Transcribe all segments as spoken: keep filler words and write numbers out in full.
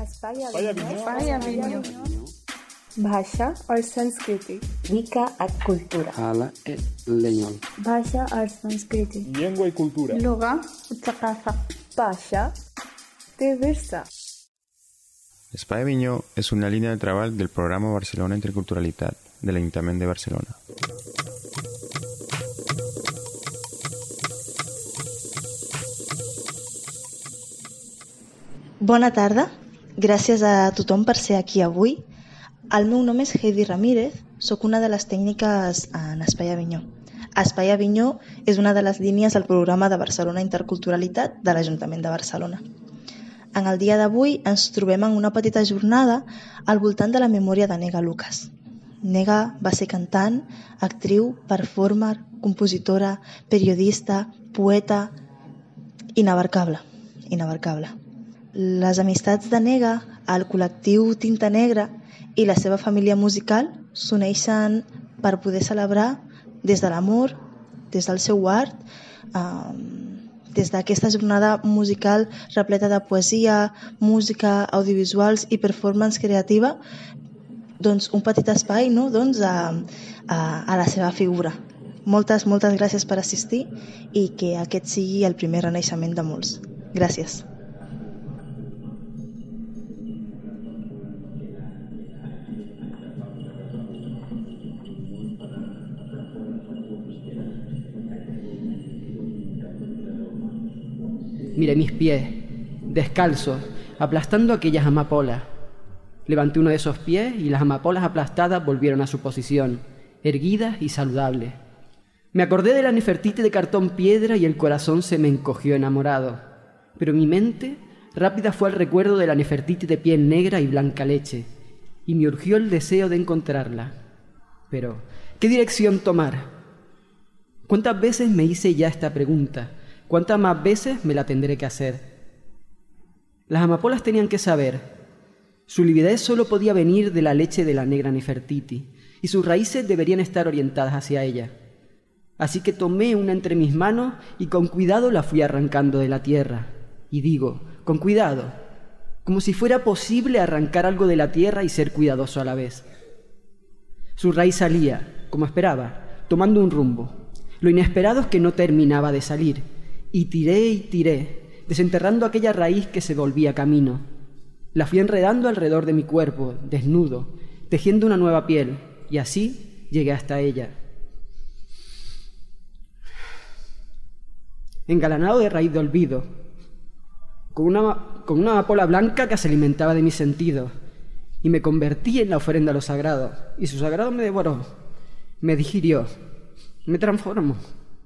Aspaya Vinyo. भाषा और संस्कृति Mica a cultura. Hala e leñol. भाषा और संस्कृति Lengua y cultura. लुगा والثقافة भाषा diversa. Espai Vinyó es una línea de trabajo del programa Barcelona Interculturalitat del Ayuntamiento de Barcelona. Bona tarda, gràcies a tothom per ser aquí avui. El meu nom és Heidi Ramírez, sóc una de les tècniques en Espai Avinyó. Espai Avinyó és una de les línies del programa de Barcelona Interculturalitat de l'Ajuntament de Barcelona. En el dia d'avui ens trobem en una petita jornada al voltant de la memòria de Nega Lucas. Nega va ser cantant, actriu, performer, compositora, periodista, poeta, inabarcable, inabarcable. Les amistats de Nega, el col·lectiu Tinta Negra i la seva família musical s'uneixen per poder celebrar des de l'amor, des del seu art, eh, des d'aquesta jornada musical repleta de poesia, música, audiovisuals i performance creativa, doncs un petit espai, no? doncs a, a, a la seva figura. Moltes, moltes gràcies per assistir i que aquest sigui el primer renaixement de molts. Gràcies. Miré mis pies, descalzos, aplastando aquellas amapolas. Levanté uno de esos pies y las amapolas aplastadas volvieron a su posición, erguidas y saludables. Me acordé de la Nefertiti de cartón piedra y el corazón se me encogió enamorado. Pero mi mente rápida fue al recuerdo de la Nefertiti de piel negra y blanca leche, y me urgió el deseo de encontrarla. Pero, ¿qué dirección tomar? ¿Cuántas veces me hice ya esta pregunta? ¿Cuántas más veces me la tendré que hacer? Las amapolas tenían que saber. Su lividez solo podía venir de la leche de la negra Nefertiti, y sus raíces deberían estar orientadas hacia ella. Así que tomé una entre mis manos y con cuidado la fui arrancando de la tierra. Y digo, con cuidado, como si fuera posible arrancar algo de la tierra y ser cuidadoso a la vez. Su raíz salía, como esperaba, tomando un rumbo. Lo inesperado es que no terminaba de salir. Y tiré y tiré, desenterrando aquella raíz que se volvía camino. La fui enredando alrededor de mi cuerpo, desnudo, tejiendo una nueva piel, y así llegué hasta ella. Engalanado de raíz de olvido, con una, con una amapola blanca que se alimentaba de mis sentidos, y me convertí en la ofrenda a lo sagrado, y su sagrado me devoró, me digirió, me transformó.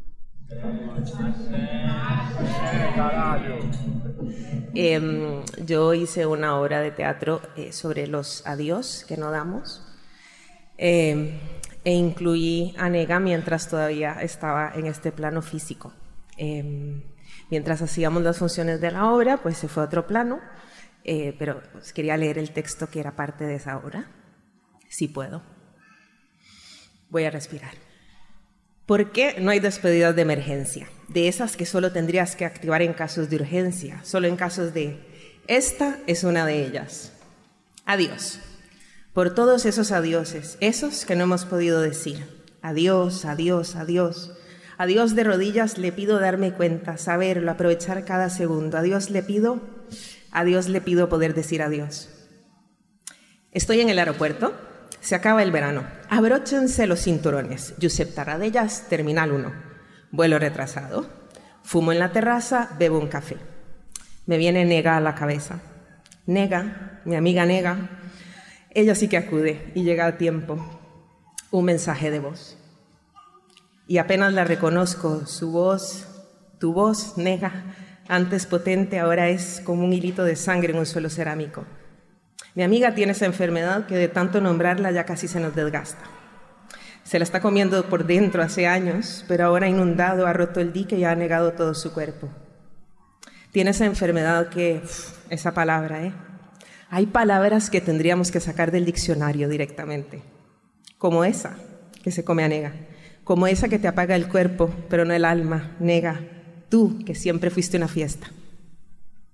Eh, yo hice una obra de teatro eh, sobre los adiós que no damos eh, e incluí a Nega mientras todavía estaba en este plano físico. Eh, mientras hacíamos las funciones de la obra, pues se fue a otro plano, eh, pero pues, quería leer el texto que era parte de esa obra, si puedo. Voy a respirar. ¿Por qué no hay despedidas de emergencia? De esas que solo tendrías que activar en casos de urgencia, solo en casos de... Esta es una de ellas. Adiós. Por todos esos adioses, esos que no hemos podido decir. Adiós, adiós, adiós. A Dios de rodillas le pido darme cuenta, saberlo, aprovechar cada segundo. A Dios le pido, a Dios le pido poder decir adiós. Estoy en el aeropuerto. Se acaba el verano. Abróchense los cinturones. Josep Tarradellas, Terminal uno. Vuelo retrasado. Fumo en la terraza, bebo un café. Me viene Nega a la cabeza. Nega, mi amiga Nega, ella sí que acude y llega a tiempo. Un mensaje de voz. Y apenas la reconozco, su voz, tu voz, Nega, antes potente, ahora es como un hilito de sangre en un suelo cerámico. Mi amiga tiene esa enfermedad que de tanto nombrarla ya casi se nos desgasta. Se la está comiendo por dentro hace años, pero ahora ha inundado, ha roto el dique y ha negado todo su cuerpo. Tiene esa enfermedad que, uf, esa palabra, ¿eh? Hay palabras que tendríamos que sacar del diccionario directamente, como esa que se come a Nega, como esa que te apaga el cuerpo, pero no el alma, Nega, tú que siempre fuiste una fiesta.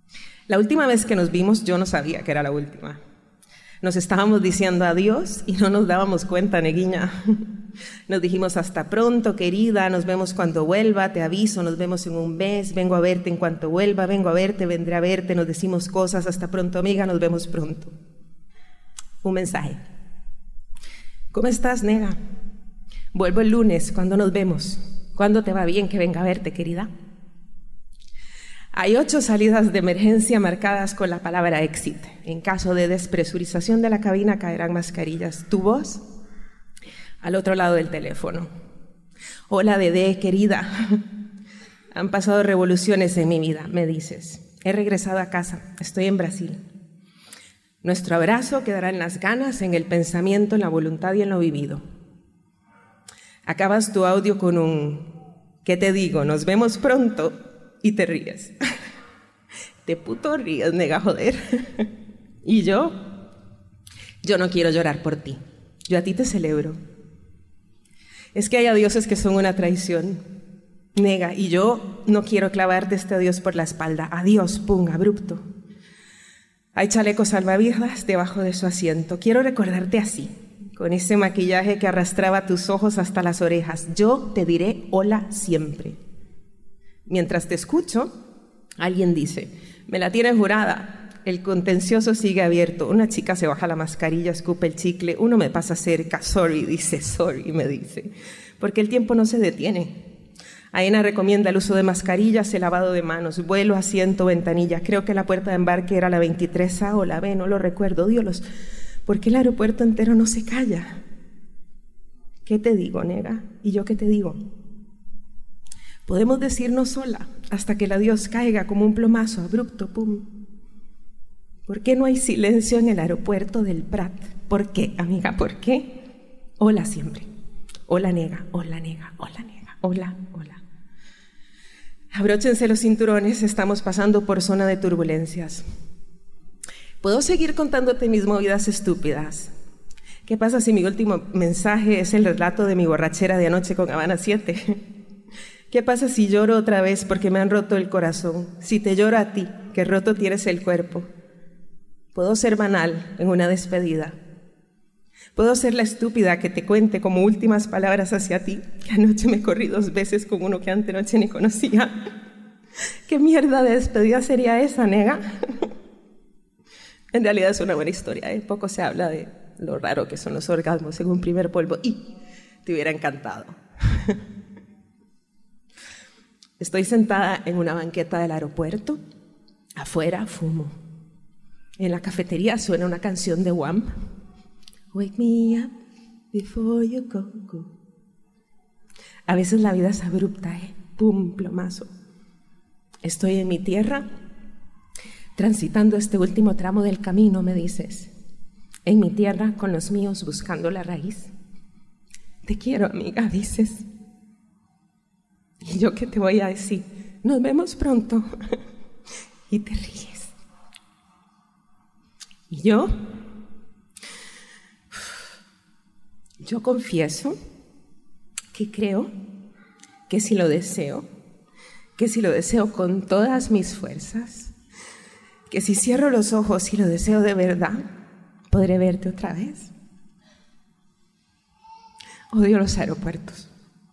La última vez que nos vimos yo no sabía que era la última. Nos estábamos diciendo adiós y no nos dábamos cuenta, neguiña. Nos dijimos hasta pronto, querida, nos vemos cuando vuelva, te aviso, nos vemos en un mes, vengo a verte en cuanto vuelva, vengo a verte, vendré a verte, nos decimos cosas, hasta pronto, amiga, nos vemos pronto. Un mensaje. ¿Cómo estás, nega? Vuelvo el lunes, ¿cuándo nos vemos? ¿Cuándo te va bien que venga a verte, querida? Hay ocho salidas de emergencia marcadas con la palabra exit. En caso de despresurización de la cabina caerán mascarillas. ¿Tu voz? Al otro lado del teléfono. Hola, Dedé, querida. Han pasado revoluciones en mi vida, me dices. He regresado a casa, estoy en Brasil. Nuestro abrazo quedará en las ganas, en el pensamiento, en la voluntad y en lo vivido. Acabas tu audio con un ¿qué te digo? Nos vemos pronto. Y te ríes. Te puto ríes, nega, joder. Y yo, yo no quiero llorar por ti. Yo a ti te celebro. Es que hay adioses que son una traición, nega, y yo no quiero clavarte este adiós por la espalda. Adiós, pum, abrupto. Hay chalecos salvavidas debajo de su asiento. Quiero recordarte así, con ese maquillaje que arrastraba tus ojos hasta las orejas. Yo te diré hola siempre. Mientras te escucho, alguien dice, me la tienes jurada. El contencioso sigue abierto. Una chica se baja la mascarilla, escupe el chicle. Uno me pasa cerca. Sorry, dice, sorry, me dice. Porque el tiempo no se detiene. Aena recomienda el uso de mascarillas, el lavado de manos, vuelo, asiento, ventanilla. Creo que la puerta de embarque era la veintitrés A o la B, no lo recuerdo. Dios, ¿por qué el aeropuerto entero no se calla? ¿Qué te digo, nega? ¿Y yo qué te digo? Podemos decirnos sola hasta que el adiós caiga como un plomazo abrupto, pum. ¿Por qué no hay silencio en el aeropuerto del Prat? ¿Por qué, amiga? ¿Por qué? Hola siempre. Hola, nega. Hola, nega. Hola, nega. Hola, hola. Abróchense los cinturones, estamos pasando por zona de turbulencias. ¿Puedo seguir contándote mis movidas estúpidas? ¿Qué pasa si mi último mensaje es el relato de mi borrachera de anoche con Habana siete? ¿Qué pasa si lloro otra vez porque me han roto el corazón? Si te lloro a ti, que roto tienes el cuerpo. Puedo ser banal en una despedida. Puedo ser la estúpida que te cuente como últimas palabras hacia ti, que anoche me corrí dos veces con uno que antenoche ni conocía. ¿Qué mierda de despedida sería esa, nega? En realidad es una buena historia, ¿eh? Poco se habla de lo raro que son los orgasmos en un primer polvo. Y te hubiera encantado. Estoy sentada en una banqueta del aeropuerto. Afuera fumo. En la cafetería suena una canción de Wham. Wake me up before you go, go. A veces la vida es abrupta, ¿eh? Pum, plomazo. Estoy en mi tierra, transitando este último tramo del camino, me dices. En mi tierra, con los míos, buscando la raíz. Te quiero, amiga, dices. ¿Y yo qué te voy a decir? Nos vemos pronto. Y te ríes. Y yo, yo confieso que creo que si lo deseo, que si lo deseo con todas mis fuerzas, que si cierro los ojos y lo deseo de verdad, podré verte otra vez. Odio los aeropuertos.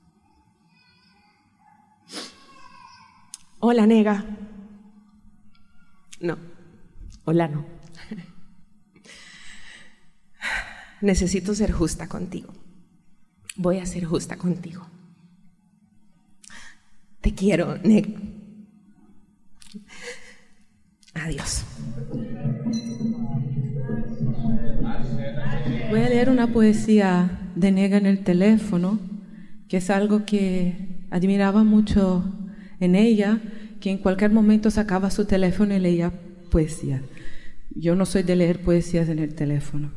Hola, nega. No, hola no. Necesito ser justa contigo. Voy a ser justa contigo. Te quiero, nega. Adiós. Voy a leer una poesía de Nega en el teléfono, que es algo que admiraba mucho en ella, que en cualquier momento sacaba su teléfono y leía poesía. Yo no soy de leer poesías en el teléfono.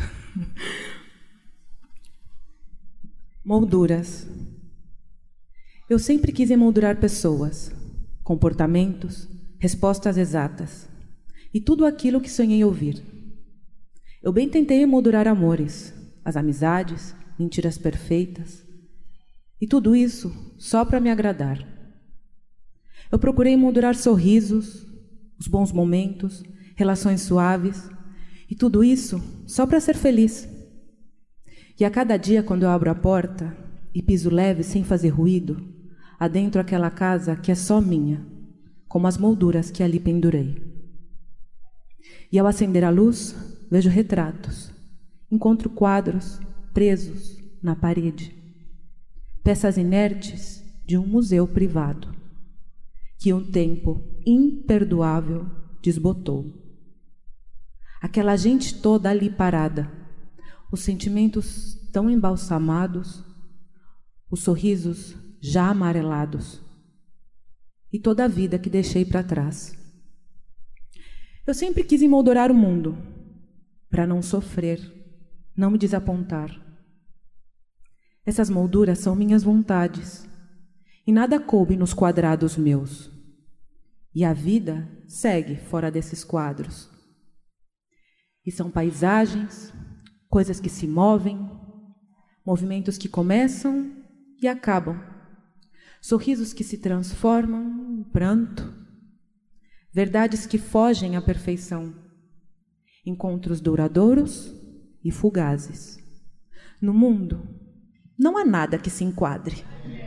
Molduras. Eu sempre quis emoldurar pessoas, comportamentos, respostas exatas e tudo aquilo que sonhei ouvir. Eu bem tentei emoldurar amores, as amizades, mentiras perfeitas e tudo isso só para me agradar. Eu procurei emoldurar sorrisos, os bons momentos, relações suaves, e tudo isso só para ser feliz. E a cada dia, quando eu abro a porta e piso leve sem fazer ruído, adentro aquela casa que é só minha, como as molduras que ali pendurei. E ao acender a luz, vejo retratos, encontro quadros presos na parede, peças inertes de um museu privado, que um tempo imperdoável desbotou. Aquela gente toda ali parada, os sentimentos tão embalsamados, os sorrisos já amarelados, e toda a vida que deixei para trás. Eu sempre quis emoldurar o mundo, para não sofrer, não me desapontar. Essas molduras são minhas vontades, e nada coube nos quadrados meus. E a vida segue fora desses quadros. E são paisagens, coisas que se movem, movimentos que começam e acabam, sorrisos que se transformam em pranto, verdades que fogem à perfeição, encontros duradouros e fugazes. No mundo, não há nada que se enquadre.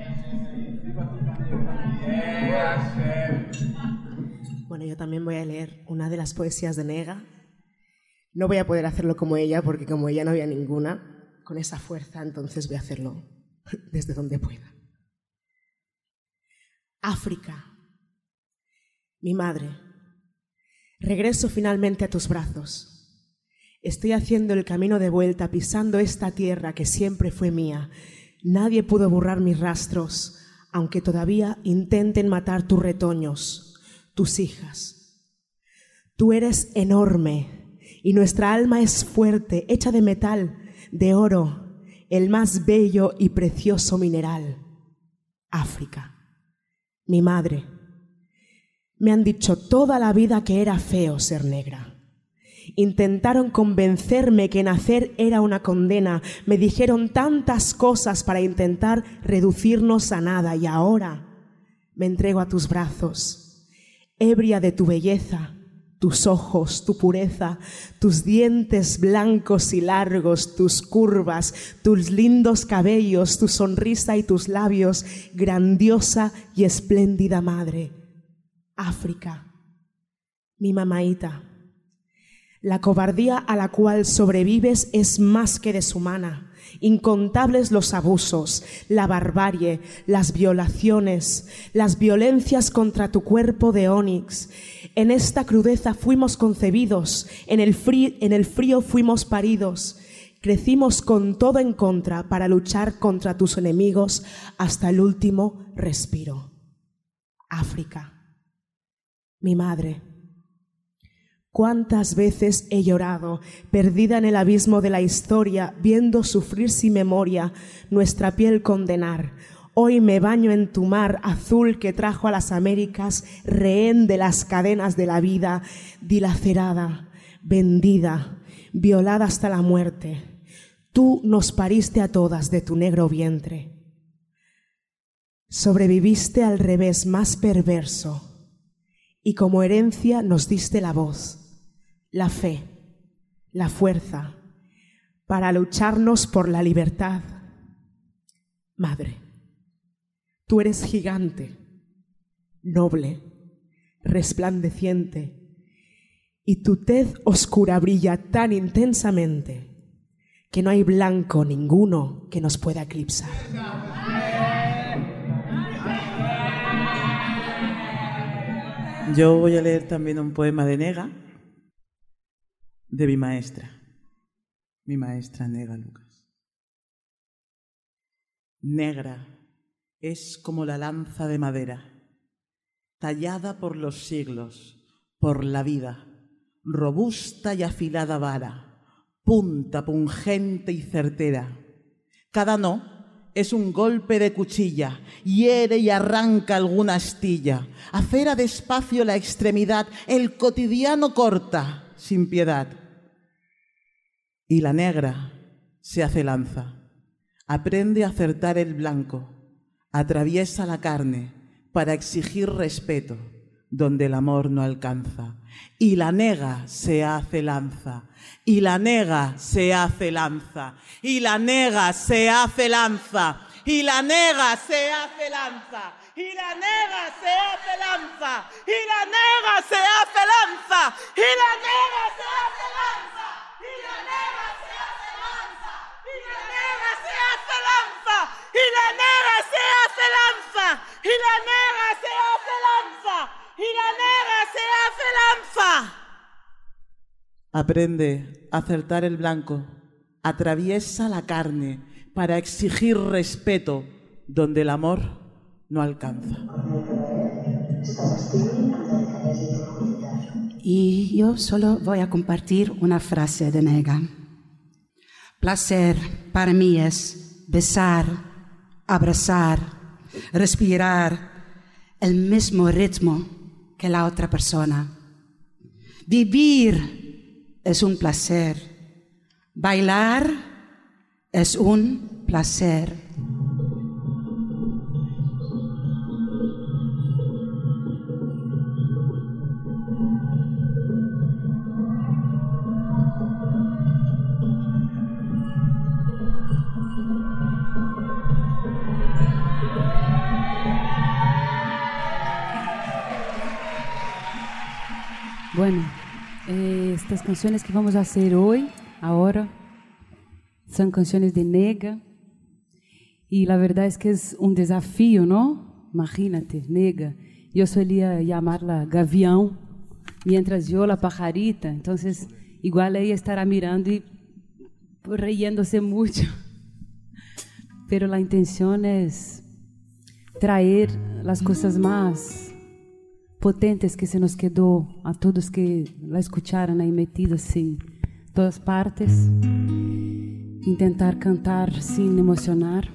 Bueno, yo también voy a leer una de las poesías de Nega. No voy a poder hacerlo como ella, porque como ella no había ninguna con esa fuerza, entonces voy a hacerlo desde donde pueda. África, mi madre, regreso finalmente a tus brazos. Estoy haciendo el camino de vuelta, pisando esta tierra que siempre fue mía. Nadie pudo borrar mis rastros, aunque todavía intenten matar tus retoños, tus hijas. Tú eres enorme y nuestra alma es fuerte, hecha de metal, de oro, el más bello y precioso mineral. África, mi madre. Me han dicho toda la vida que era feo ser negra. Intentaron convencerme que nacer era una condena. Me dijeron tantas cosas para intentar reducirnos a nada, y ahora me entrego a tus brazos, ebria de tu belleza, tus ojos, tu pureza, tus dientes blancos y largos, tus curvas, tus lindos cabellos, tu sonrisa y tus labios, grandiosa y espléndida madre. África, mi mamaíta. La cobardía a la cual sobrevives es más que deshumana. Incontables los abusos, la barbarie, las violaciones, las violencias contra tu cuerpo de ónix. En esta crudeza fuimos concebidos, en el frío, en el frío fuimos paridos. Crecimos con todo en contra para luchar contra tus enemigos hasta el último respiro. África, mi madre. Cuántas veces he llorado, perdida en el abismo de la historia, viendo sufrir sin memoria nuestra piel condenar. Hoy me baño en tu mar azul que trajo a las Américas, rehén de las cadenas de la vida, dilacerada, vendida, violada hasta la muerte. Tú nos pariste a todas de tu negro vientre. Sobreviviste al revés más perverso y como herencia nos diste la voz, la fe, la fuerza, para lucharnos por la libertad. Madre, tú eres gigante, noble, resplandeciente, y tu tez oscura brilla tan intensamente que no hay blanco ninguno que nos pueda eclipsar. Yo voy a leer también un poema de Nega, de mi maestra, mi maestra Nega Lucas. Negra es como la lanza de madera, tallada por los siglos, por la vida, robusta y afilada vara, punta pungente y certera. Cada no es un golpe de cuchilla, hiere y arranca alguna astilla, acera despacio la extremidad, el cotidiano corta sin piedad. Y la negra se hace lanza, aprende a acertar el blanco, atraviesa la carne para exigir respeto, donde el amor no alcanza. Y la nega se hace lanza, y la nega se hace lanza, y la nega se hace lanza, y la nega se hace lanza, y la nega se hace lanza, y la nega se hace lanza, y la nega se hace lanza, y la nega se hace lanza, y la nega se hace lanza, y la nega se hace lanza, y la nega se hace lanza, y la nega se hace lanza. Aprende a acertar el blanco, atraviesa la carne para exigir respeto donde el amor no alcanza. Y yo solo voy a compartir una frase de Nega. Placer para mí es besar, abrazar, respirar el mismo ritmo que la otra persona. Vivir es un placer. Bailar es un placer. Bueno, eh, estas canciones que vamos a hacer hoy, ahora, son canciones de Nega. Y la verdad es que es un desafío, ¿no? Imagínate, Nega. Yo solía llamarla Gavião, mientras yo la pajarita. Entonces, igual ella estará mirando y riéndose mucho. Pero la intención es traer las cosas más potentes que se nos quedó a todos que la escucharon ahí metidos en todas partes. Intentar cantar sin emocionar.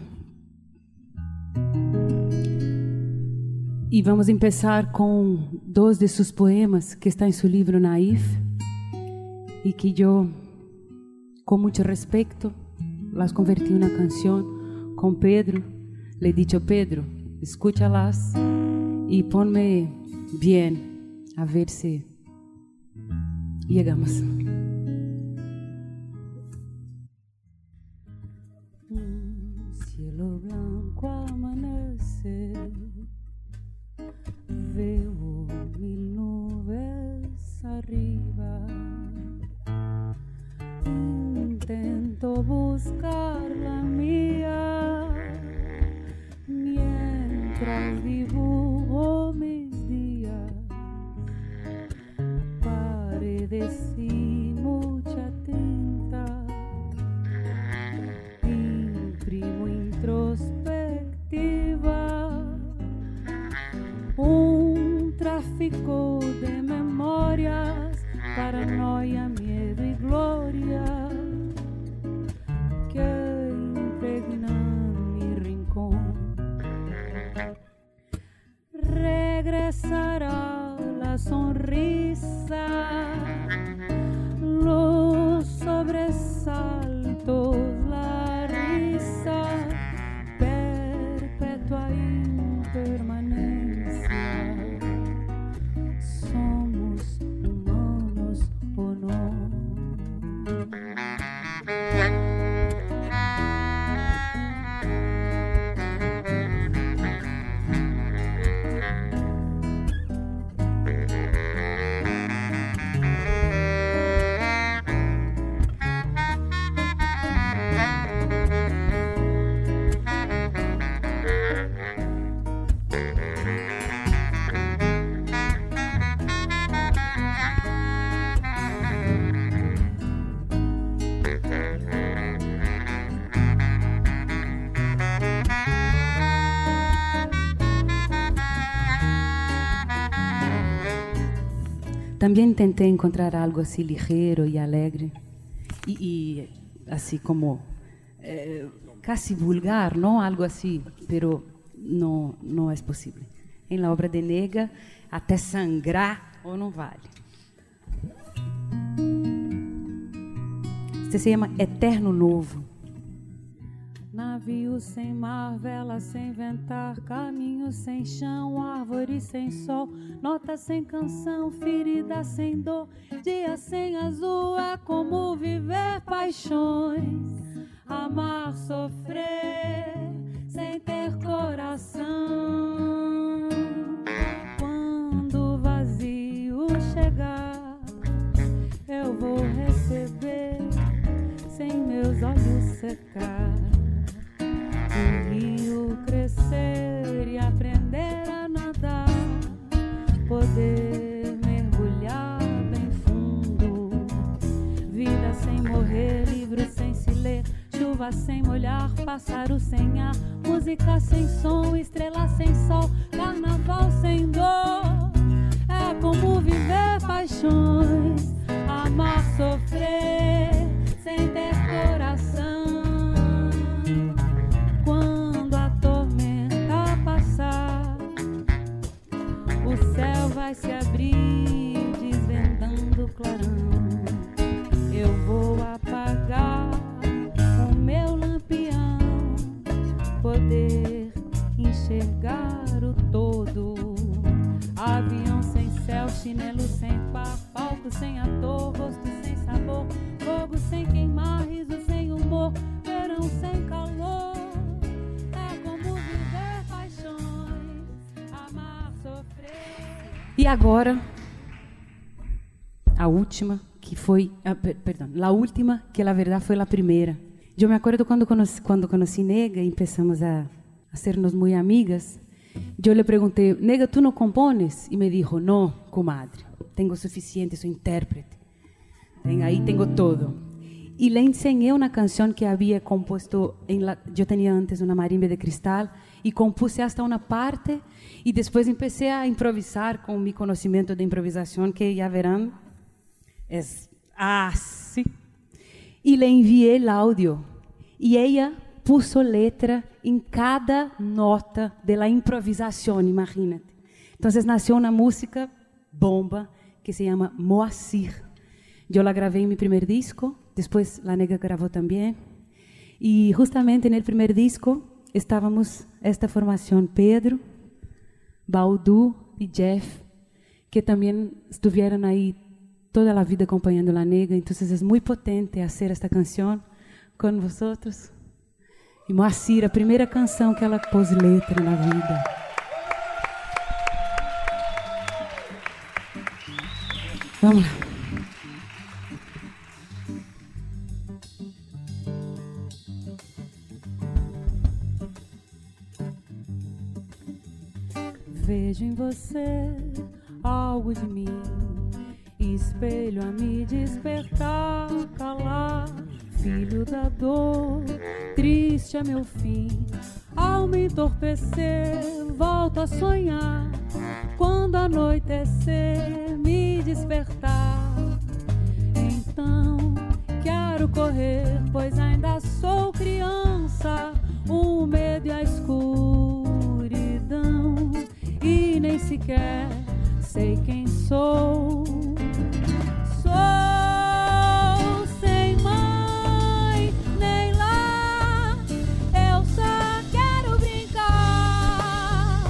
Y vamos a empezar con dos de sus poemas que están en su libro Naif y que yo, con mucho respeto, las convertí en una canción con Pedro. Le he dicho, Pedro, escúchalas y ponme bien, a ver si llegamos. Un cielo blanco amanecer, veo mil nubes arriba, intento buscar la mía, mientras dibujo mis días, paredes y mucha tinta, imprimo introspectiva, un tráfico de memorias, paranoia, miedo y gloria que impregnan mi rincón. Regresará la sonrisa, los sobresaltos, la risa, perpetua impermanencia. Somos humanos o no. También intenté encontrar algo así ligero y alegre y, y así como eh, casi vulgar, ¿no? Algo así, pero no, no es posible. En la obra de Nega, até sangrar ou não vale. Este se llama Eterno Novo. Na navio sem mar, vela sem ventar, caminho sem chão, árvore sem sol, nota sem canção, ferida sem dor, dia sem azul, é como viver paixões, amar, sofrer, sem ter coração. Quando o vazio chegar, eu vou receber, sem meus olhos secar, o rio crescer e aprender a nadar, poder mergulhar bem fundo, vida sem morrer, livro sem se ler, chuva sem molhar, pássaro sem ar, música sem som, estrela sem sol, carnaval sem dor, é como viver paixões, amar, sofrer, sem ter coração. Quando a tormenta passar, o céu vai se abrir, desvendando o clarão. Eu vou apagar o meu lampião, poder enxergar o todo. Avião sem céu, chinelo sem par, palco sem ator, rosto sem sabor, fogo sem queimar, riso sem humor, verão sem calor. É como viver paixões, amar, sofrer. E agora, a última, que foi, ah, per, perdão, a última, que na verdade foi a primeira. Eu me acordo quando conheci, quando conheci Nega e começamos a, a sermos muito amigas. Eu lhe perguntei, Nega, ¿tú no compones? E me dijo, no, comadre, tengo suficiente, sou intérprete. Aí tenho todo. E le enseñé uma canção que havia composto, em la, eu tinha antes uma marimba de cristal, e compuse hasta uma parte, e depois comecei a improvisar com meu conhecimento de improvisação, que já verão, é assim. E le enviei o áudio, e ela puso letra em cada nota da improvisação, imagínate. Então, nasceu uma música bomba que se chama Moacir. Eu la gravei em meu primeiro disco, depois a Nega gravou também. E justamente no primeiro disco estávamos esta formação, Pedro, Baldu e Jeff, que também estiveram aí toda a vida acompanhando a Nega. Então, é muito potente fazer esta canção com vocês. E Moacir, a primeira canção que ela pôs letra na vida. Vamos lá. Vejo em você algo de mim, espelho a me despertar, calar, filho da dor, triste é meu fim. Ao me entorpecer, volto a sonhar, quando anoitecer, me despertar. Então quero correr, pois ainda sou criança, o medo e a escuridão, e nem sequer sei quem sou. Sou sem mãe nem lá, eu só quero brincar,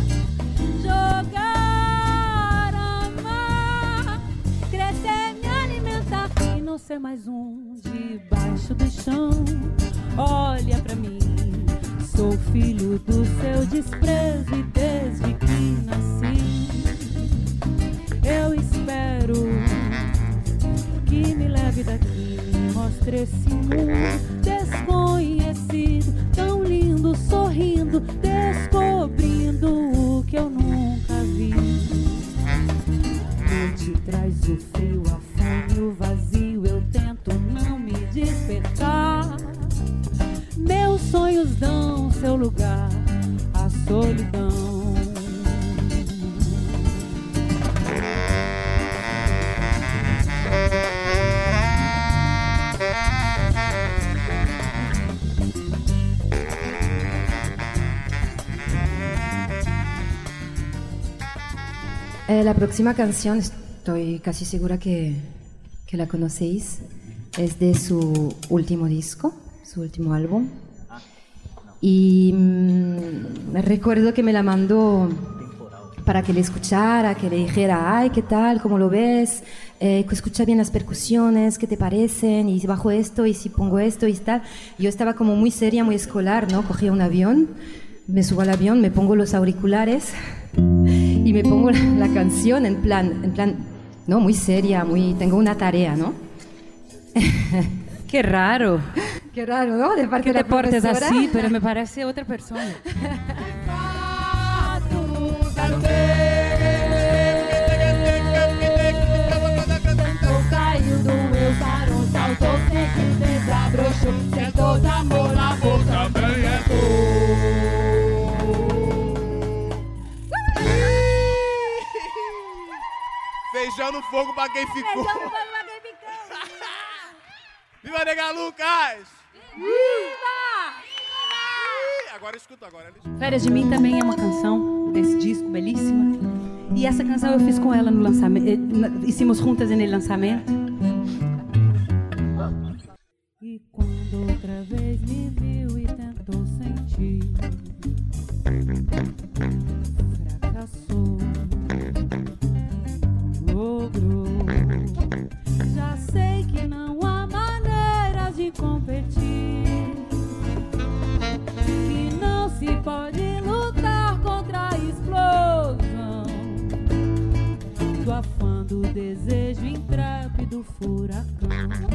jogar, amar, crescer, me alimentar e não ser mais um debaixo do chão. Olha pra mim, sou filho do seu desprezo e desde que nasci eu espero que me leve daqui, me mostre esse mundo desconhecido, tão lindo, sorrindo, descobrindo o que eu nunca vi. Noite traz o frio, a fome, o vazio, eu tento não me despertar. Meus sonhos dão seu lugar à solidão. Eh, la próxima canción, estoy casi segura que, que la conocéis, es de su último disco, su último álbum. Y mmm, recuerdo que me la mandó para que le escuchara, que le dijera, ay, ¿qué tal? ¿Cómo lo ves? Eh, escucha bien las percusiones, ¿qué te parecen? Y si bajo esto, y si pongo esto, y tal. Yo estaba como muy seria, muy escolar, ¿no? Cogía un avión, me subo al avión, me pongo los auriculares y me pongo la, la canción en plan, en plan, no, muy seria, muy, tengo una tarea, ¿no? Qué raro. Qué raro, ¿no? De parte que de la te portes profesora. así, pero me parece otra persona. Feijão no fogo pra quem ficou. Feijão no fogo pra quem ficou. Viva Nega Lucas! Viva! Agora escuta agora. Férias de Mim também é uma canção desse disco, belíssima. E essa canção eu fiz com ela no lançamento. Hicimos juntas no lançamento. E quando outra vez me viu e tentou sentir, fracassou, logrou. Já sei que não há maneiras de competir, que não se pode lutar contra a explosão do afã do desejo intrépido furacão.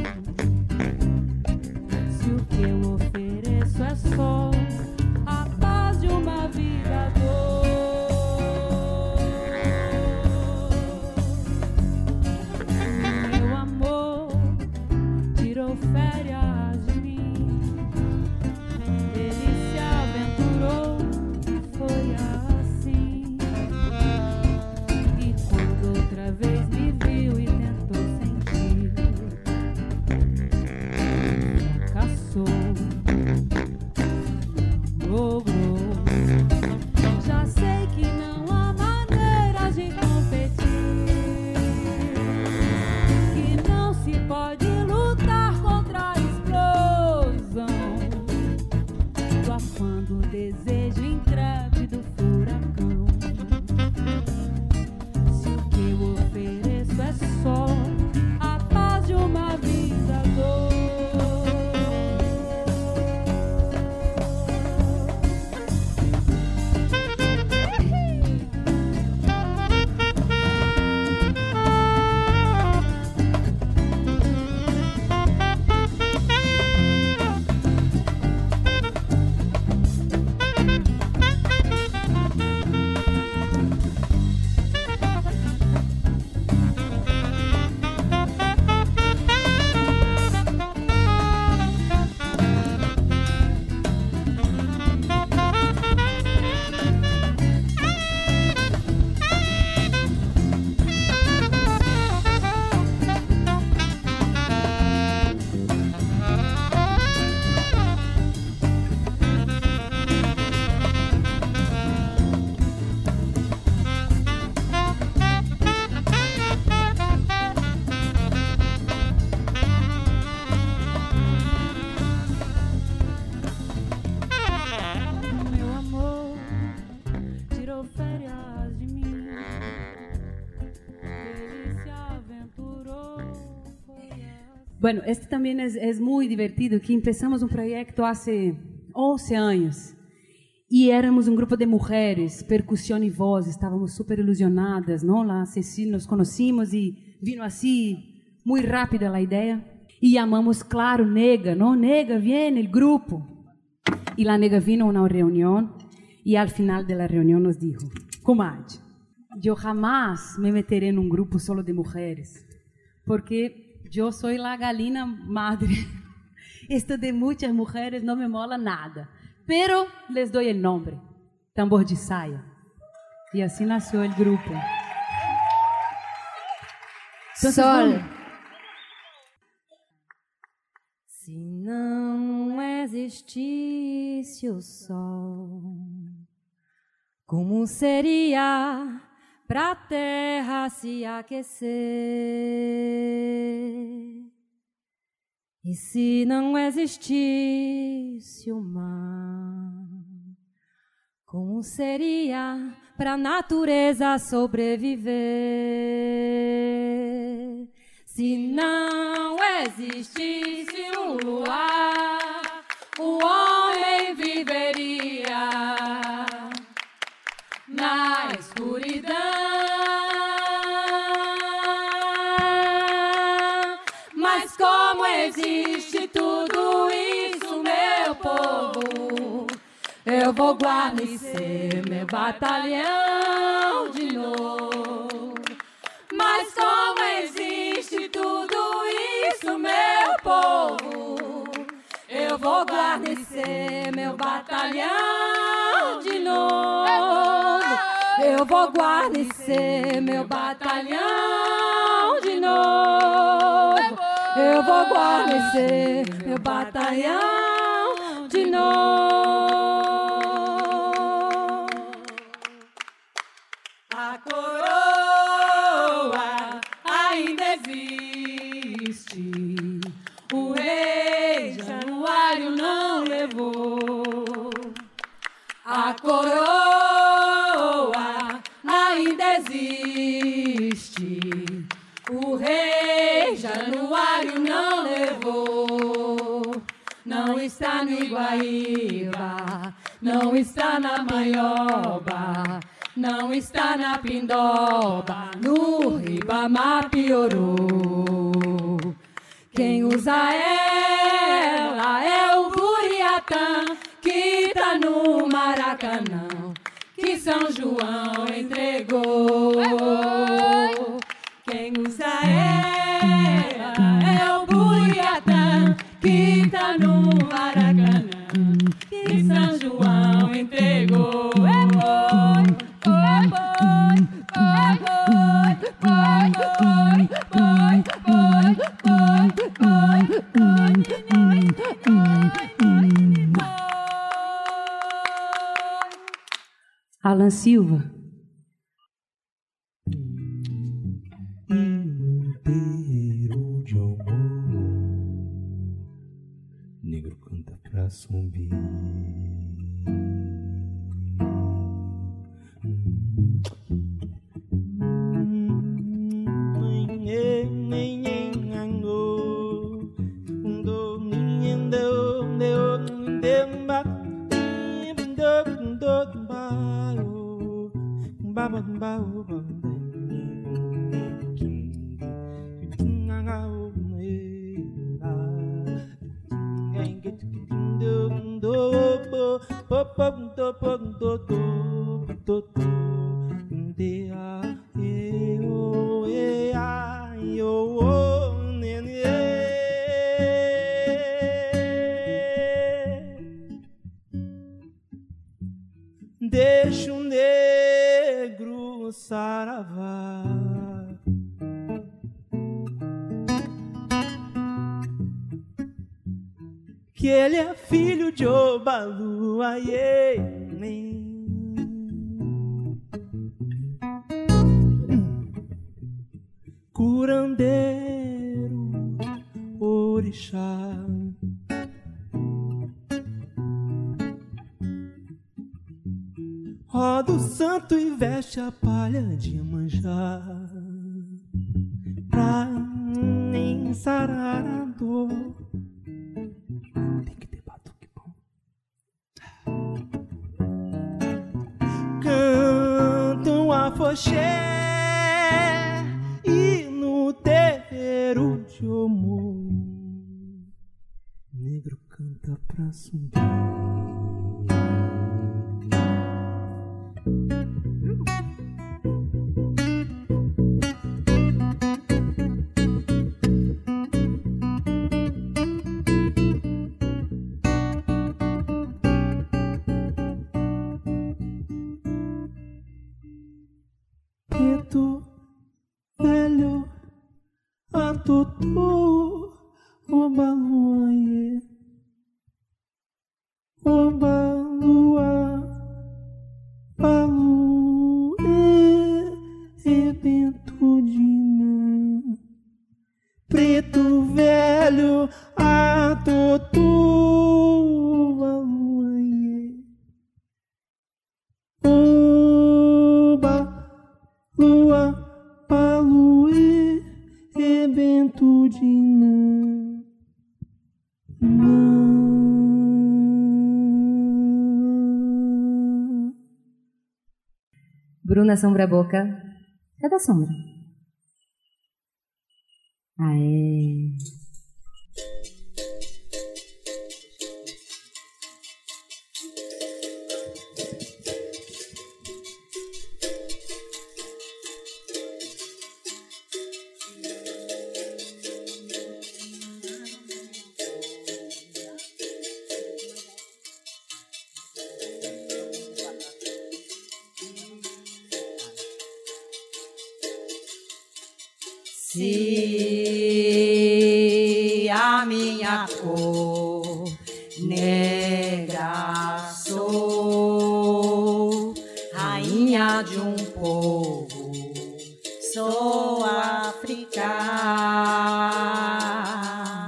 Se o que eu ofereço é só a paz de uma vida dor, meu amor tirou férias de mim, ele se aventurou, foi assim. E quando outra vez me viu e tentou sentir, fracassou, logrou. Já sei que não há maneiras de competir, que não se pode lutar contra a explosão do afã do desejo intrépido furacão. Se o que eu ofereço é só a paz de uma vida dor. Meu amor tirou férias de mim, ele se aventurou. Bueno, este también es, es muy divertido, que empezamos un proyecto hace once años y éramos un grupo de mujeres, percusión y voz, estábamos súper ilusionadas, ¿no? La Ceci nos conocimos y vino así muy rápida la idea y llamamos, claro, Nega, ¿no? Nega, viene el grupo. Y la Nega vino a una reunión y al final de la reunión nos dijo, comadre, yo jamás me meteré en un grupo solo de mujeres, porque yo soy la galina madre. Esto de muchas mujeres no me mola nada, pero les doy el nombre, Tambor de Saia. Y así nació el grupo. Entonces, Sol. vamos. Se não existisse o sol, como seria pra terra se aquecer? E se não existisse o mar, Como seria pra natureza sobreviver se não existisse um luar? O homem viveria na escuridão. Mas como existe tudo isso, meu povo, eu vou guarnecer meu batalhão de novo. Mas como existe tudo isso, meu povo, eu vou guarnecer meu batalhão de novo. Eu vou guarnecer meu batalhão de novo. Eu vou guarnecer meu batalhão de novo. A coroa ainda existe. O rei Januário não levou. A coroa ainda existe. O rei Januário não levou. Não está no Iguaíba, não está na Maioba, não está na Pindoba, no Ribamar piorou. Quem usa ela é o Buriatã, que tá no Maracanã, que São João entregou. Quem usa ela é o Buriatã, que tá no Maracanã, que São João entregou. Alan Silva. Inteiro de amor, negro canta pra zumbi. Deixa o negro saravá, que ele é filho de Obalu, aiê, curandeiro, orixá. Roda o santo e veste a palha de manjar, pra ensarar a dor. Tem que ter batuque bom. Cantam a foché e no terreiro de Omô, negro canta pra zumbi. Preto velho, a tutu, Obaluaê, Obalua, Baluê, rebento de mã. Preto velho, a tutu, Obaluaê, Bruna Sombra Boca. Cadê a sombra? Aê. Se a minha cor negra sou, rainha de um povo, sou África,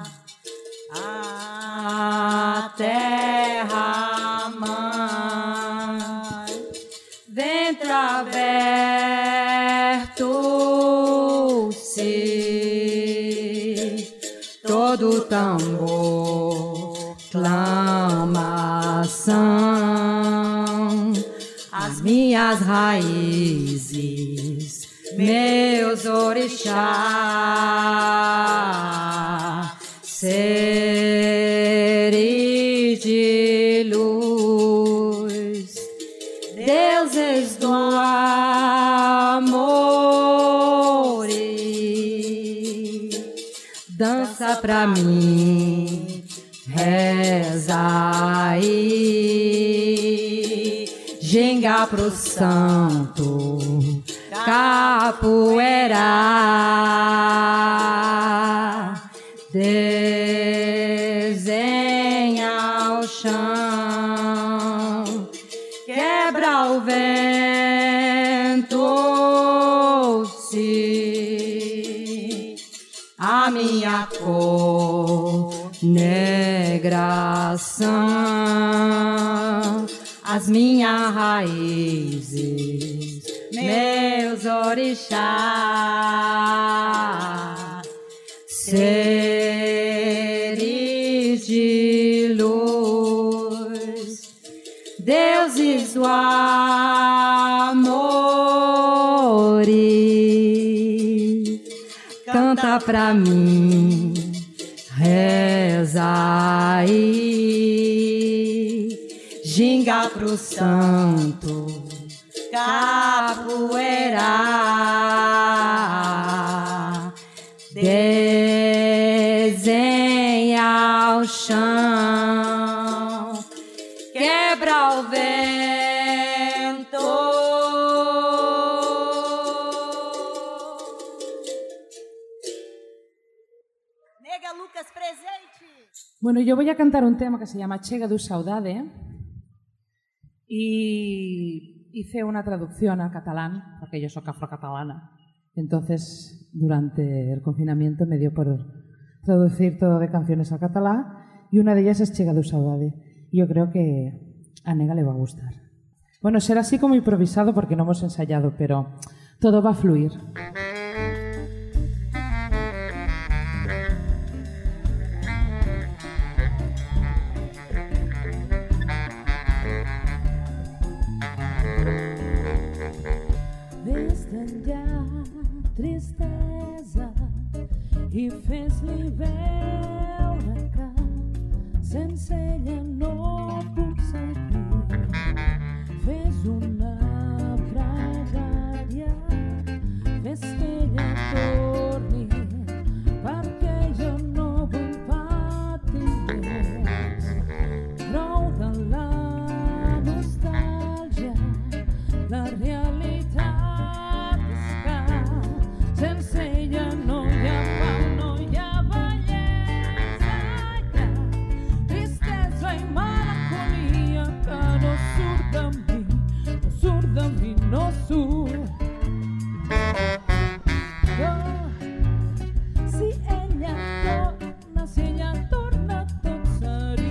a terra mãe, ventre aberto, se todo tambor clamação, as minhas raízes, meus orixás, seres de luz, deuses do amor, dança pra mim, reza aí, ginga pro santo, capoeira, desenha o chão, quebra o vento, se a minha cor negra são as minhas raízes, meus orixás, seres de luz, deuses do amor, canta pra mim, reza aí, ginga pro santo, capoeira, desenha o chão, quebra o vento. Nega Lucas presente. Bueno, yo voy a cantar un tema que se llama Chega du Saudade y hice una traducción al catalán, porque yo soy afrocatalana. Entonces, durante el confinamiento me dio por traducir todo de canciones al catalán y una de ellas es Chega du Saudade. Y yo creo que a Nega le va a gustar. Bueno, será así como improvisado porque no hemos ensayado, pero todo va a fluir. Tristeza e fez-lhe veure que sense ella no puc seguir. Fes una pregària, fes que ella torni, perquè jo no vull patir més. Prou de la nostàlgia, la realitat sense ella no hi ha pau, no hi ha bellesa, hi ha tristesa i melancolia que no surt de mi, no surt de mi, no surt. Oh, si ella torna, si ella torna, tot seria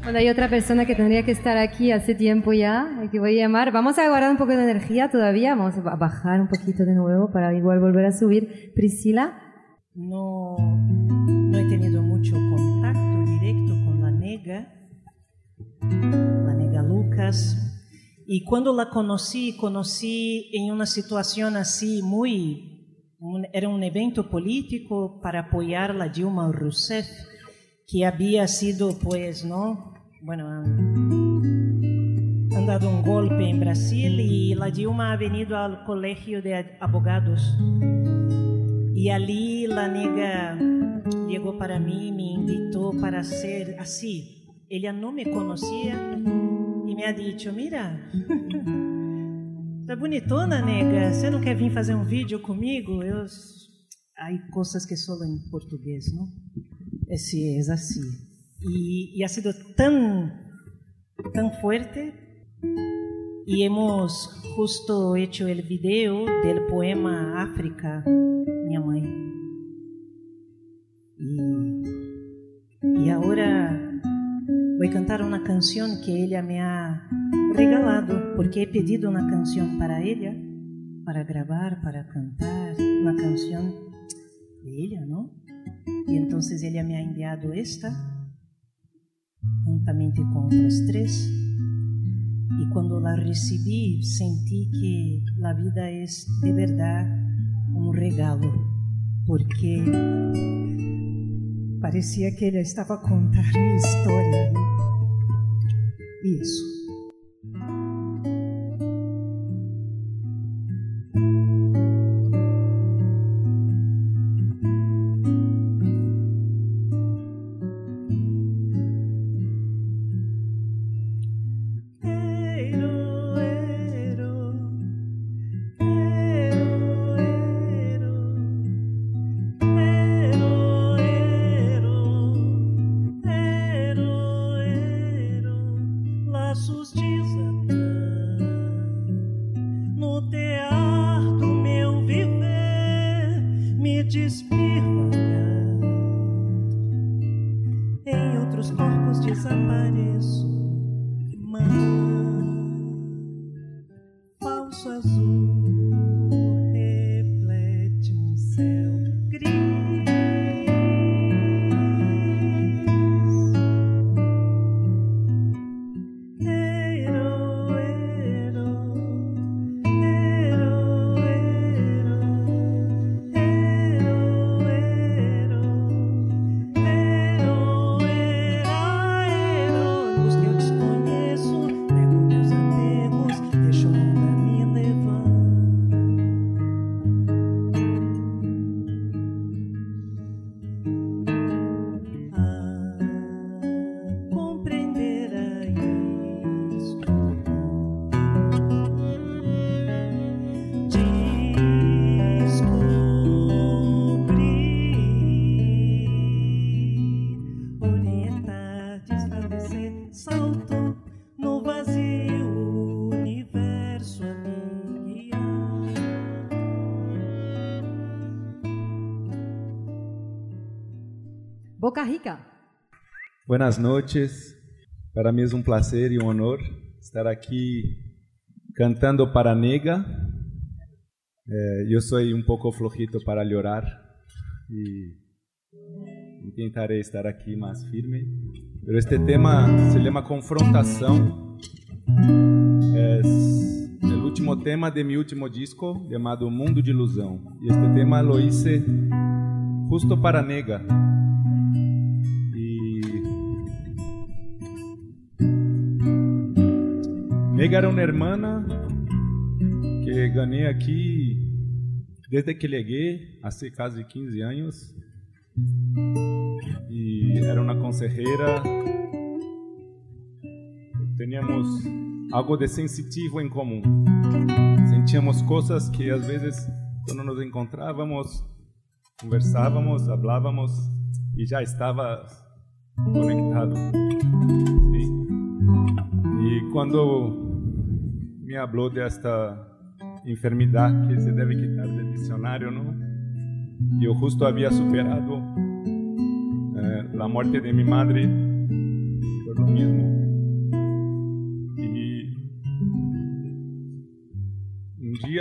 Bueno, hay otra persona que tendría que estar aquí hace tiempo ya, que voy a llamar. Vamos a guardar un poco de energía todavía, vamos a bajar un poquito de nuevo para igual volver a subir. Priscila. No, no he tenido mucho contacto directo con la nega, la nega Lucas, y cuando la conocí, conocí en una situación así muy, un, era un evento político para apoyar a Dilma Rousseff, que había sido, pues, ¿no? Bueno, han, han dado un golpe en Brasil y la Dilma ha venido al colegio de abogados. Y allí la nega llegó para mí, me invitó para ser así. Ella no me conocía y me ha dicho, mira, tá bonitona, nega, você não quer vir fazer um vídeo comigo? Eu, hay cosas que solo en portugués, ¿no? Sí, es así. Y, y ha sido tan, tan fuerte. Y hemos justo hecho el video del poema África, minha mãe. Y, y ahora voy a cantar una canción que ella me ha regalado, porque he pedido una canción para ella, para grabar, para cantar, una canción de ella, ¿no? Y entonces ella me ha enviado esta, juntamente con otras tres. Y cuando la recibí, sentí que la vida es de verdad un regalo, porque parecía que ella estaba a contar mi historia. Y eso. Boca Rica. Buenas noches. Para mí es un placer y un honor estar aquí cantando para Nega. Eh, yo soy un poco flojito para llorar y intentaré estar aquí más firme. Pero este tema se llama Confrontação. Es el último tema de mi último disco llamado Mundo de Ilusão. Y este tema lo hice justo para Nega. Nega era una hermana que gané aquí desde que llegué, hace casi quince años. Y era una consejera. Teníamos algo de sensitivo en común. Sentíamos cosas que a veces cuando nos encontrábamos, conversábamos, hablábamos y ya estaba conectado. ¿Sí? Y cuando me habló de esta enfermedad que se debe quitar del diccionario, ¿no? Yo justo había superado eh, la muerte de mi madre por lo mismo.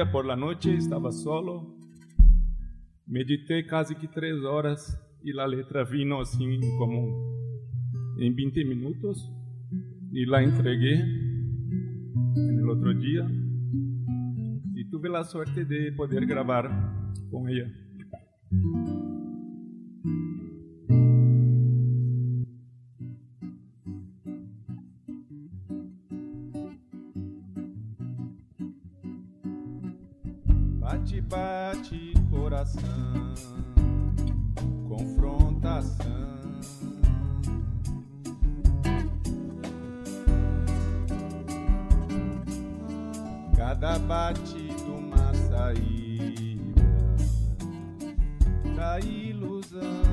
día por la noche estaba solo, medité casi que tres horas y la letra vino así como en veinte minutos y la entregué en el otro día y tuve la suerte de poder grabar con ella. Bate, bate, coração, confrontação. Cada batido uma saída da ilusão.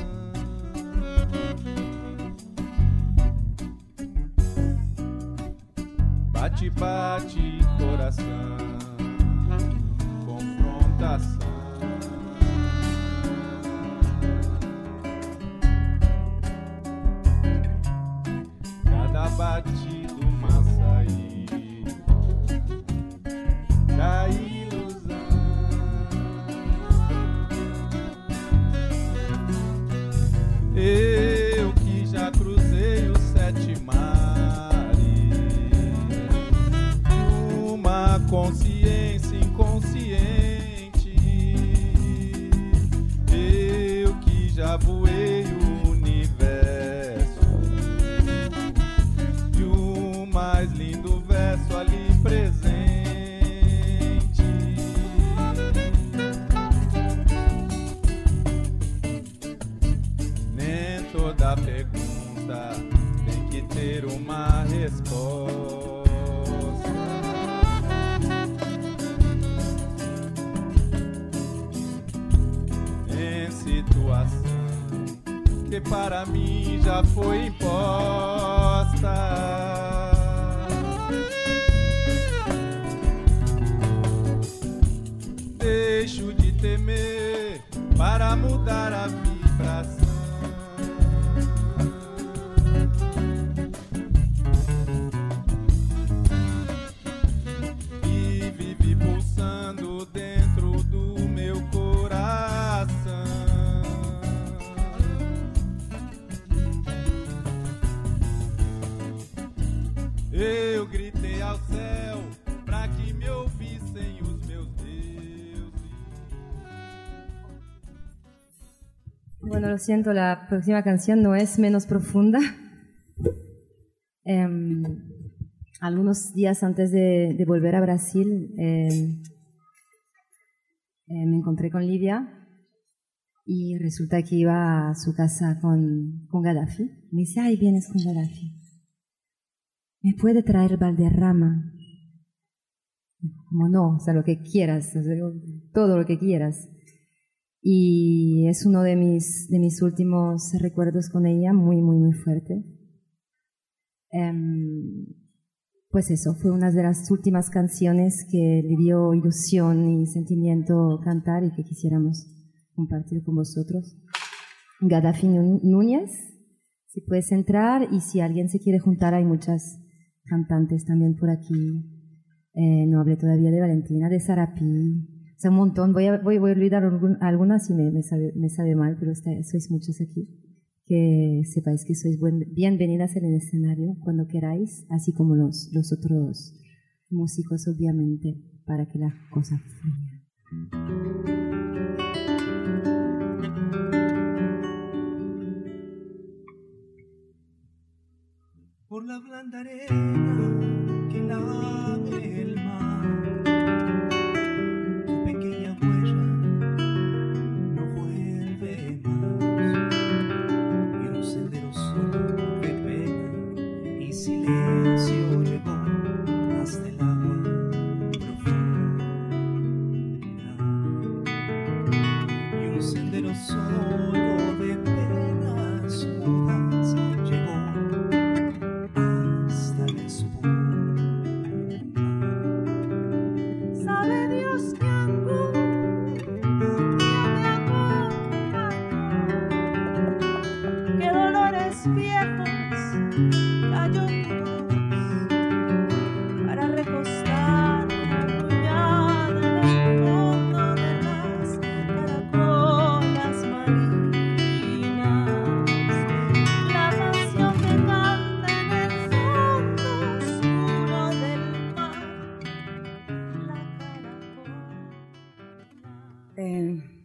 Bate, bate, coração, confrontação. Cada batido uma saída da ilusão. Eu que já cruzei os sete mares de uma consciência inconsciente, eu que já voei o universo de um mais lindo verso ali presente. Nem toda pergunta tem que ter uma resposta. Em situação que para mim já foi imposta. Deixo de temer para mudar a vibração. E vive pulsando dentro do meu coração. Eu gritei ao céu pra que me ouvissem os meus deuses. Bueno, lo siento, la próxima canción no es menos profunda. Eh, algunos días antes de, de volver a Brasil, eh, eh, me encontré con Livia y resulta que iba a su casa con, con Gaddafi. Me dice, ay, vienes con Gaddafi. ¿Me puede traer Valderrama? Como no, o sea, lo que quieras, o sea, todo lo que quieras. Y es uno de mis, de mis últimos recuerdos con ella, muy, muy, muy fuerte. Um, pues eso, fue una de las últimas canciones que le dio ilusión y sentimiento cantar y que quisiéramos compartir con vosotros. Gaddafi Núñez, si puedes entrar, y si alguien se quiere juntar, hay muchas cantantes también por aquí. Eh, no hablé todavía de Valentina, de Sarapí, o sea, un montón. Voy a, voy, voy a olvidar algún, algunas y me, me, sabe, me sabe mal, pero está, sois muchos aquí. Que sepáis que sois buen, bienvenidas en el escenario cuando queráis, así como los, los otros músicos, obviamente, para que la cosa fluya. Por la blanda arena que lame el mar, tu pequeña huella no vuelve más, y un sendero solo de pena y silencio llegó hasta el agua profunda, y un sendero solo de penas mudas llegó hasta la espuma. Sabe Dios que angustia me acompañó, que dolores viejos cayó todo.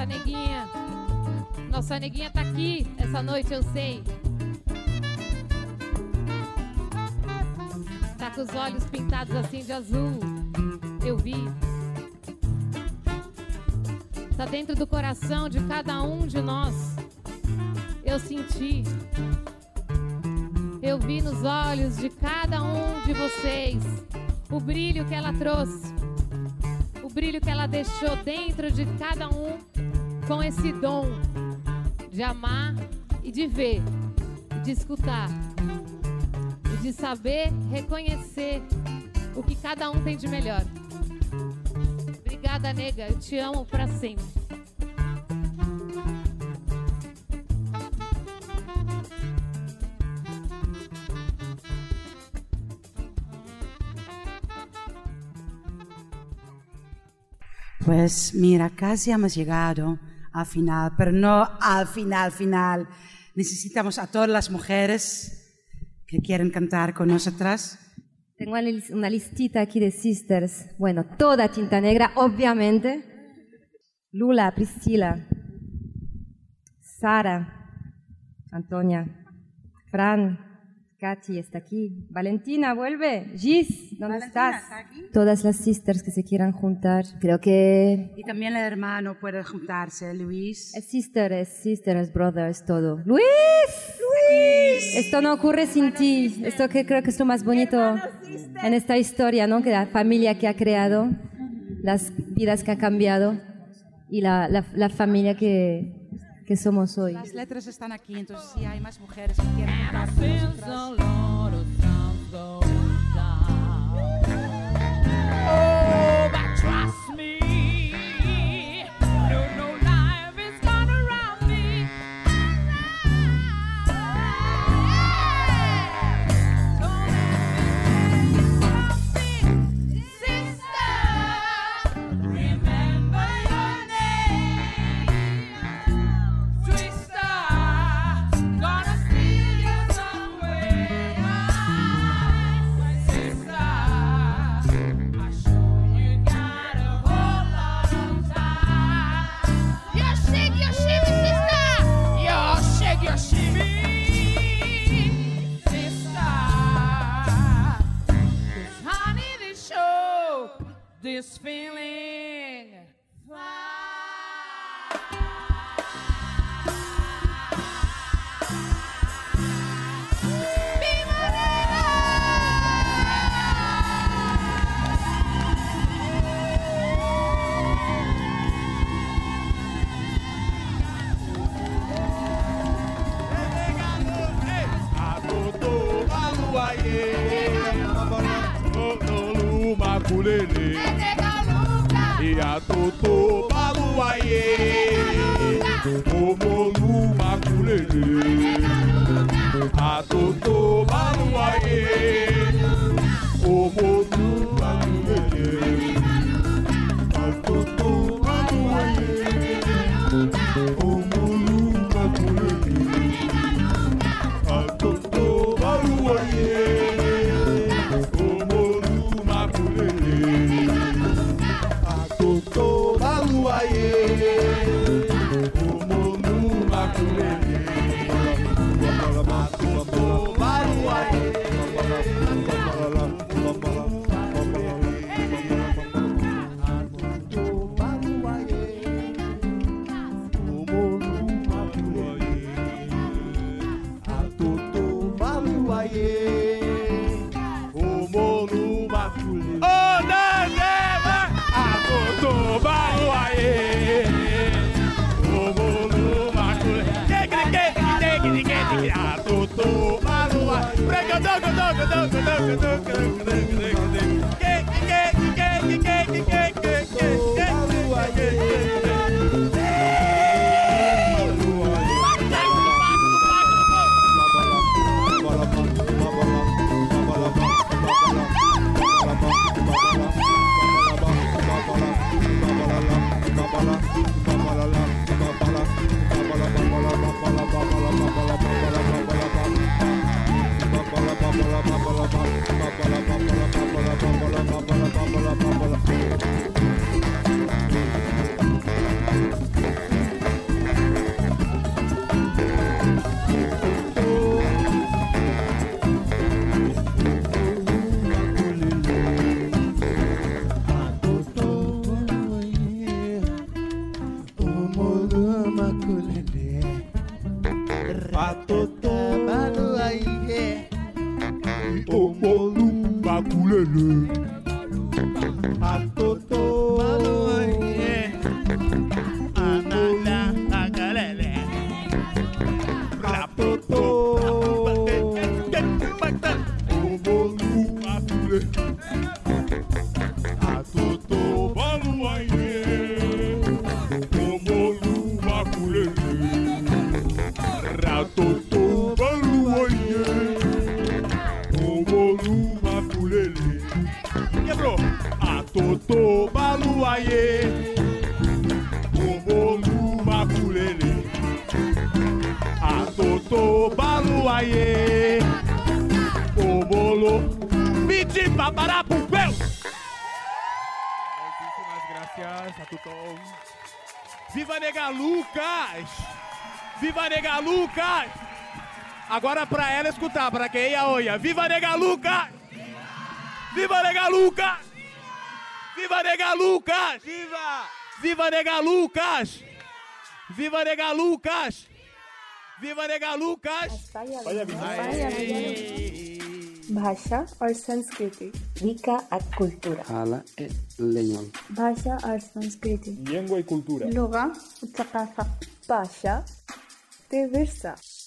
nossa neguinha. Nossa neguinha tá aqui essa noite, eu sei. Tá com os olhos pintados assim de azul. Eu vi. Tá dentro do coração de cada um de nós. Eu senti. Eu vi nos olhos de cada um de vocês o brilho que ela trouxe. O brilho que ela deixou dentro de cada um com esse dom de amar e de ver, e de escutar, e de saber reconhecer o que cada um tem de melhor. Obrigada, nega, eu te amo pra sempre. Pues mira, casi hemos llegado al final, pero no al final, final. Necesitamos a todas las mujeres que quieren cantar con nosotras. Tengo una lis- una listita aquí de sisters. Bueno, toda Tinta Negra, obviamente. Lula, Priscila, Sara, Antonia, Fran, Katy está aquí, Valentina, vuelve, Gis, ¿dónde Valentina, estás? ¿está aquí? Todas las sisters que se quieran juntar. Creo que Y también el hermano puede juntarse, Luis. es sister, es sister, es brother, es todo. ¡Luis! ¡Luis! Esto no ocurre sin ti. Esto que creo que es lo más bonito en esta historia, ¿no? Que la familia que ha creado, las vidas que ha cambiado y la, la, la familia que, que somos hoy. Las letras están aquí, entonces si hay más mujeres que quieren cantar con Since nosotras. a lot of times going down. Oh, but trust me, you know life is gonna round me. Sister, remember your name. Twister, gonna steal you somewhere. Sister, I sure you got a whole lot of time. You shake your shimmy, sister. You shake your shimmy, sister. 'Cause honey, this show, this feeling. Atoto baluaye, Onolu makulele. E atoto baluaye, Omolu makulele. Atoto baluaye, Omolu makulele. Atoto baluaye, Omolu makulele. Atoto baluaye, Omolu makulele. Atoto baluaye, Omolu makulele. Atoto baluaye, Atoto baluaye, Omolu makulele. Oh, Nanema! Atoto baluaye, Omolu makulele. Atoto baluaye. Brega, dogo, dogo, dogo, dogo, dogo, dogo, dogo, dogo. Que, que, que, que, que, que, que, que, que, que, que. Ba ba la ba ba la ba ba la ba ba la ba ba la ba ba la ba ba la ba ba la Maculele. Atoto Baluaye. Anala Agalele. Ratoto. Obolu Maculele. Atoto Baluaye. Obolu Maculele. Ratoto Baluaye. Obolu Maculele. Quebrou. Atoto Baluaye. Obolu Maculele. Atoto Baluaye. Obolo. Piti Paparapupeu. Muchísimas gracias a Tutón. Viva Nega Lucas! Viva Nega Lucas! Agora pra ela escutar, pra quem ia olha. Viva Nega Lucas! Viva Nega Lucas! Viva Nega Lucas! Viva! Viva Nega Lucas! Viva Nega Lucas! Viva Nega Lucas! भाषा और संस्कृति Rica a cultura. Hala e leñol. भाषा और संस्कृति Lengua y cultura. लुगा उत्सकाफा भाषा ते विरसा